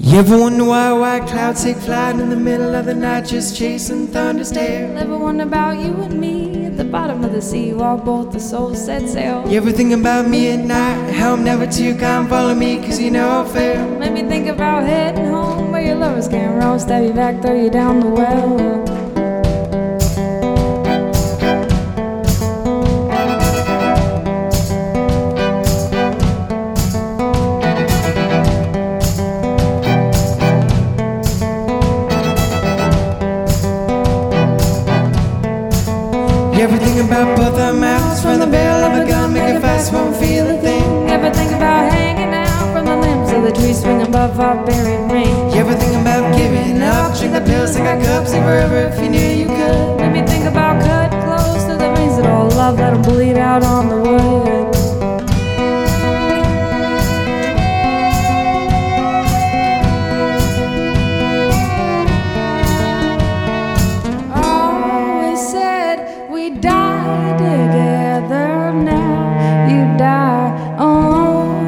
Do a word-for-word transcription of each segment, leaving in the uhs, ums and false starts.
You ever wonder why white clouds take flight in the middle of the night, just chasing thunder's tail? Ever wonder about you and me at the bottom of the sea while both the souls set sail? You ever think about me at night, how I'm never too kind, follow me cause you know I'll fail? Made me think about heading home where your lovers can't roll, stab you back, throw you down the well. You ever think about both our mouths from the barrel of a gun, make it fast, won't feel a thing? Ever think about hanging out from the limbs of the trees swinging above our buried ring? You ever think about giving up, drink the pills, take our cups, leave forever if you knew you could? Made me think about cut close to the veins that all love, let them bleed out on the wood. We die together now, you die alone.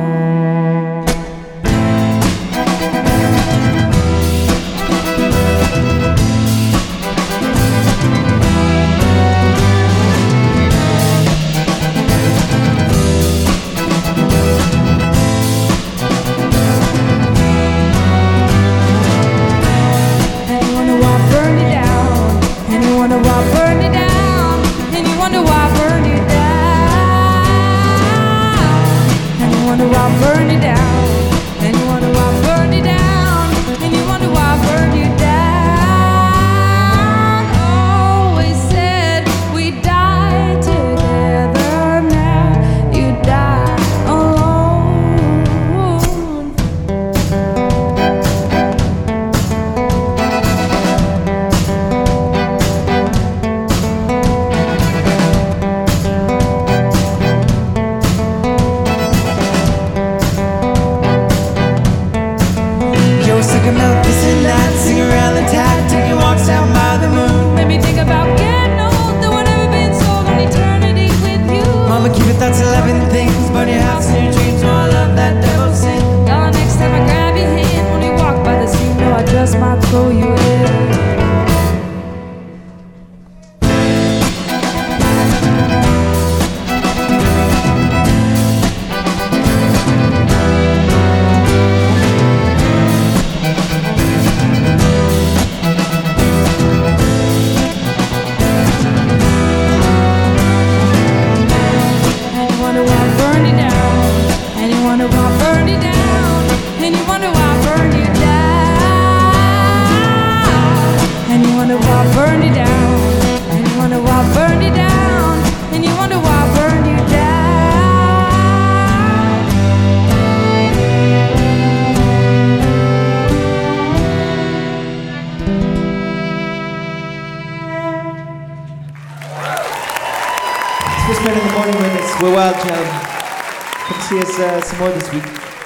And you wonder why I burned you down, and you wonder why I burned you down. Wonder why I burned you down, and you wonder why I burned you down, and you wonder why I burned you down, and you wonder why I burned you down. Always said we die together, now you die alone. Sick of Memphis and night, sing around the tide, taking walks down by the moon. Made me think about getting old, there would never been sold on eternity with you. Mama, keep it, that's eleven things, burn your house and your dreams, oh I love that devil sin. Darling, next time I grab your hand when you walk by the sea, know I just might throw you in. And you wonder why I burned you down, and you wonder why I burned you down, and you wonder why I burned you Thanks for spending the morning with us. We're Wild Child. Come see us uh, some more this week.